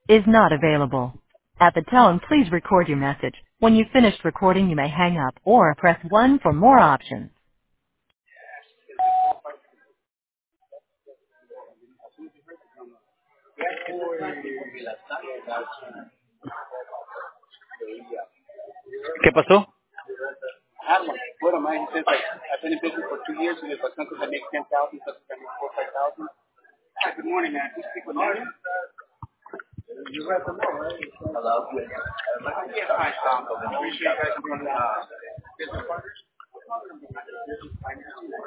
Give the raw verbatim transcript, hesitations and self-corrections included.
is not available. At the tone, please record your message. When you've finished recording, you may hang up or press one for more options. ¿Qué pasó? Had one. What am I? He says like I've been in business for two years and if I something that makes ten thousand, something that makes four five thousand. Hi, good morning, man. Can you speak with Mario? You read them all, right? Hello. Yes, hi, Tom. Appreciate you guys doing uh, business partners.